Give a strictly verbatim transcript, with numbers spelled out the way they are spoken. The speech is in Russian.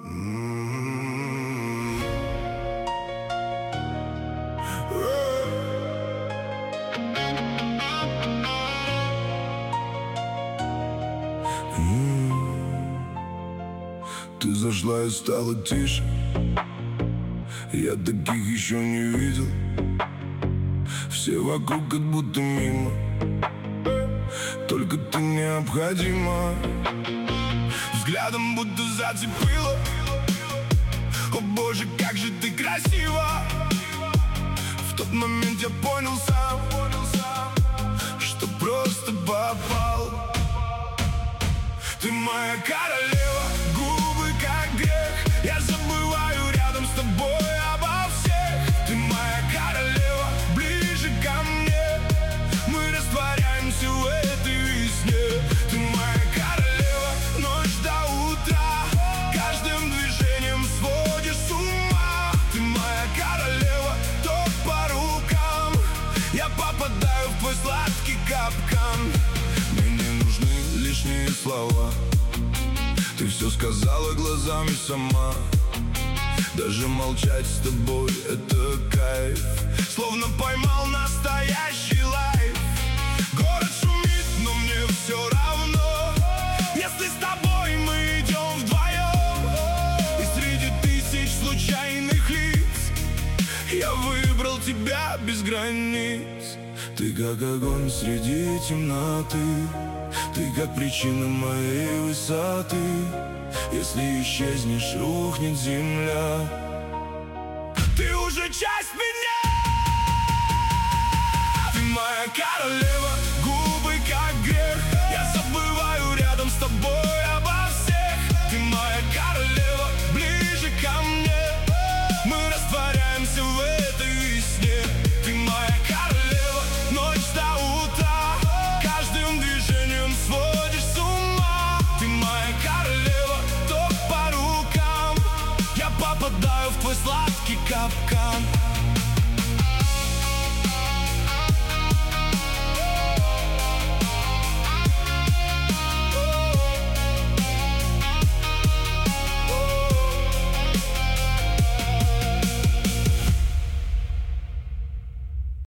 Ты зашла и стало тише. Я таких еще не видел. Все вокруг как будто мимо. Только ты необходима. Взглядом будто зацепила. О боже, как же ты красива. В тот момент я понял сам, что просто попал. Ты моя королева, губы как грех. Я забываю рядом с тобой обо всех. Ты моя королева, ближе ко мне. Мы растворяемся в этой весне. Ты моя королева, ночь до утра. Каждым движением сводишь с ума. Ты моя королева, ток по рукам. Я попадаю в твой сладкий капкан. Мне не нужны лишние слова. Ты все сказала глазами сама. Даже молчать с тобой — это кайф. Словно поймал настоящий лайф. Город шумит, но мне все равно. Если с тобой мы идем вдвоем. И среди тысяч случайных лиц я выбрал тебя без границ. Ты как огонь среди темноты. Ты как причина моей высоты. Если исчезнешь, рухнет земля. Ты уже часть меня. Ты моя королева, губы как грех. Я забываю рядом с тобой обо всех. Ты моя королева, ближе ко мне. Мы растворяемся в этой весне. Ты моя королева, ночь до утра. Каждым движением сводишь с ума. Ты моя королева, ток по рукам. Я попадаю в твой сладкий капкан.